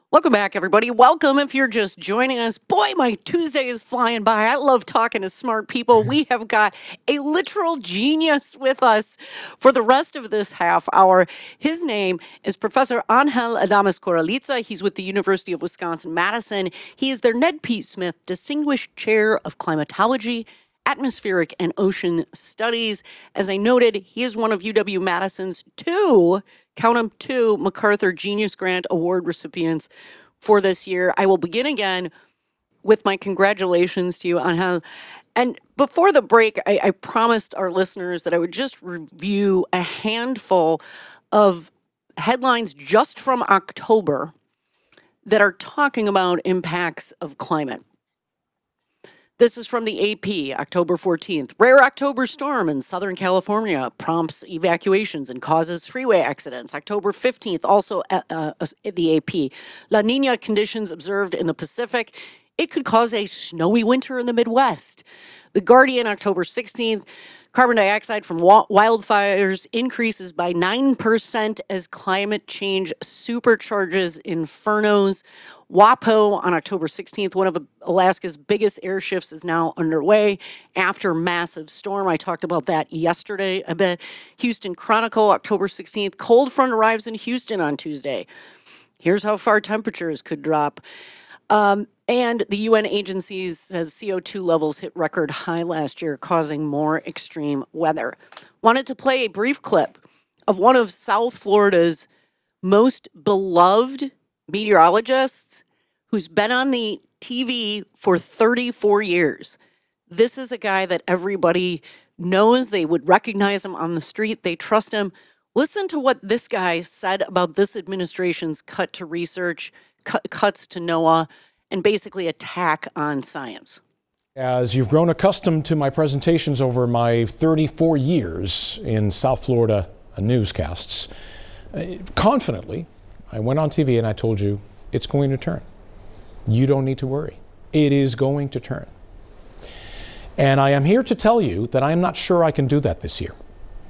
Welcome back, everybody. Welcome if you're just joining us. Boy, my Tuesday is flying by. I love talking to smart people. We have got a literal genius with us for the rest of this half hour. His name is Professor Angel Adames Corraliza. He's with the University of Wisconsin-Madison. He is their Ned P. Smith Distinguished Chair of Climatology, Atmospheric and Ocean Studies. As I noted, he is one of UW-Madison's count them, two MacArthur Genius Grant Award recipients for this year. I will begin again with my congratulations to you, Angel. And before the break, I promised our listeners that I would just review a handful of headlines just from October that are talking about impacts of climate. This is from the AP, October 14th. Rare October storm in Southern California prompts evacuations and causes freeway accidents. October 15th, also the AP. La Nina conditions observed in the Pacific. It could cause a snowy winter in the Midwest. The Guardian, October 16th. Carbon dioxide from wildfires increases by 9% as climate change supercharges infernos. WAPO on October 16th, one of Alaska's biggest air shifts, is now underway after massive storm. I talked about that yesterday a bit. Houston Chronicle, October 16th, cold front arrives in Houston on Tuesday. Here's how far temperatures could drop. And the UN agency says CO2 levels hit record high last year, causing more extreme weather. Wanted to play a brief clip of one of South Florida's most beloved meteorologists who's been on the TV for 34 years. This is a guy that everybody knows. They would recognize him on the street. They trust him. Listen to what this guy said about this administration's cut to research, cuts to NOAA, and basically attack on science. As you've grown accustomed to my presentations over my 34 years in South Florida newscasts, confidently, I went on TV and I told you it's going to turn. You don't need to worry. It is going to turn. And I am here to tell you that I am not sure I can do that this year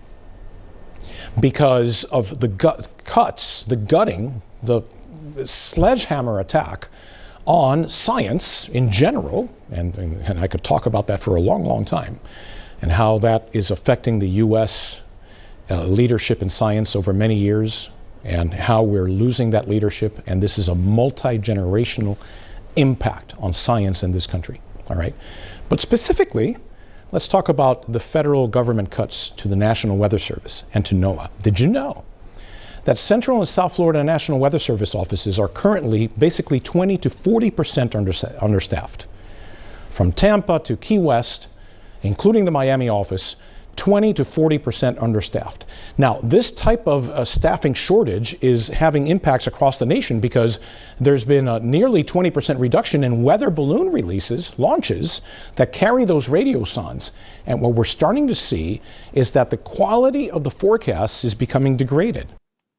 because of the gutting, the sledgehammer attack on science in general, and I could talk about that for a long, long time, and how that is affecting the U.S. Leadership in science over many years, and how we're losing that leadership, and this is a multi-generational impact on science in this country, all right? But specifically, let's talk about the federal government cuts to the National Weather Service and to NOAA. Did you know that Central and South Florida National Weather Service offices are currently basically 20 to 40% understaffed? From Tampa to Key West, including the Miami office, 20 to 40% understaffed. Now, this type of staffing shortage is having impacts across the nation because there's been a nearly 20% reduction in weather balloon launches that carry those radiosondes. And what we're starting to see is that the quality of the forecasts is becoming degraded.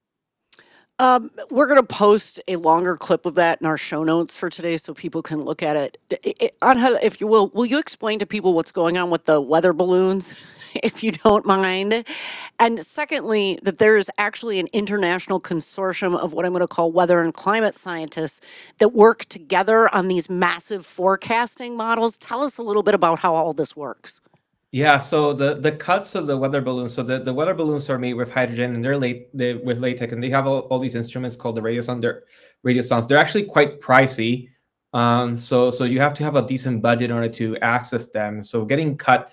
We're going to post a longer clip of that in our show notes for today so people can look at it. Angel, if you will you explain to people what's going on with the weather balloons, if you don't mind? And secondly, that there is actually an international consortium of what I'm going to call weather and climate scientists that work together on these massive forecasting models. Tell us a little bit about how all this works. Yeah, so the cuts of the weather balloons, so the weather balloons are made with hydrogen and they're with latex, and they have all these instruments called the radiosondes. They're actually quite pricey. So you have to have a decent budget in order to access them. So getting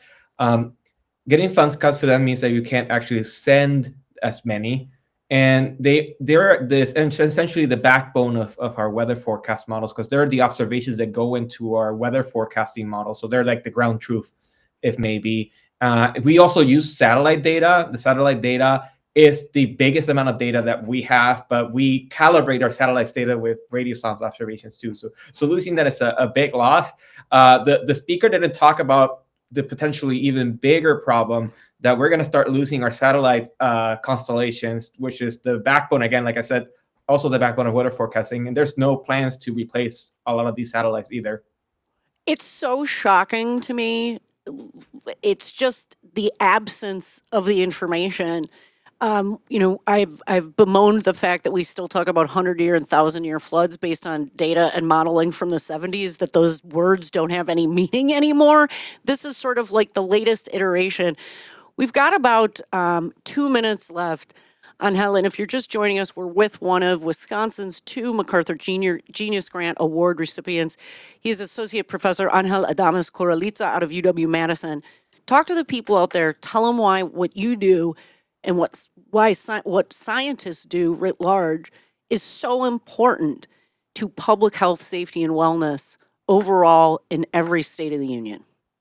funds cut for them means that you can't actually send as many. And they're essentially the backbone of our weather forecast models, because they're the observations that go into our weather forecasting model. So they're like the ground truth, if maybe. We also use satellite data. The satellite data is the biggest amount of data that we have, but we calibrate our satellite data with radiosonde observations too. So losing that is a big loss. The speaker didn't talk about the potentially even bigger problem that we're going to start losing our satellite constellations, which is the backbone, again, like I said, also the backbone of weather forecasting. And there's no plans to replace a lot of these satellites either. It's so shocking to me. It's just the absence of the information. I've bemoaned the fact that we still talk about 100-year and 1,000-year floods based on data and modeling from the 70s, that those words don't have any meaning anymore. This is sort of like the latest iteration. We've got about 2 minutes left. Angel, and if you're just joining us, we're with one of Wisconsin's 2 MacArthur Genius Grant Award recipients. He is Associate Professor Angel Adames Corraliza out of UW-Madison. Talk to the people out there. Tell them why what you do and what scientists do writ large is so important to public health, safety, and wellness overall in every state of the union.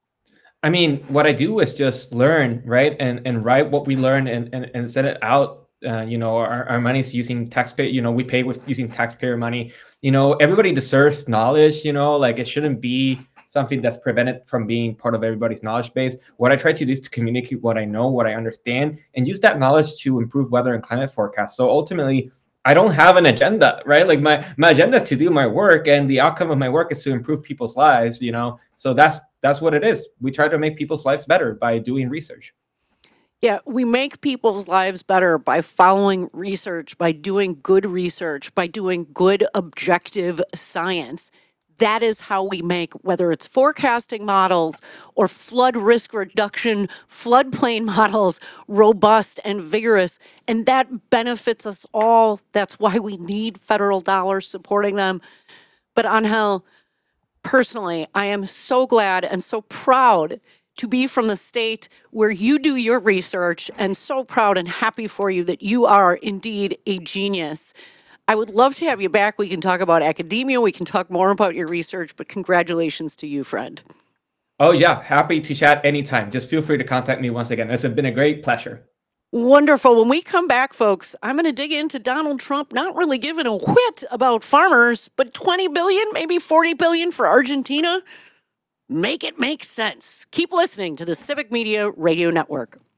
I mean, what I do is just learn, right? And write what we learn and send it out. Our money is using taxpayer, we pay with using taxpayer money. Everybody deserves knowledge, like it shouldn't be something that's prevented from being part of everybody's knowledge base. What I try to do is to communicate what I know, what I understand, and use that knowledge to improve weather and climate forecasts. So ultimately, I don't have an agenda, right? Like my agenda is to do my work, and the outcome of my work is to improve people's lives, So that's what it is. We try to make people's lives better by doing research. Yeah, we make people's lives better by following research, by doing good research, by doing good objective science. That is how we make, whether it's forecasting models or flood risk reduction, floodplain models, robust and vigorous. And that benefits us all. That's why we need federal dollars supporting them. But Angel, personally, I am so glad and so proud to be from the state where you do your research, and so proud and happy for you that you are indeed a genius. I would love to have you back. We can talk about academia. We can talk more about your research, but congratulations to you, friend. Oh, yeah. Happy to chat anytime. Just feel free to contact me once again. It's been a great pleasure. Wonderful. When we come back, folks, I'm going to dig into Donald Trump not really giving a whit about farmers, but 20 billion, maybe 40 billion for Argentina. Make it make sense. Keep listening to the Civic Media Radio Network.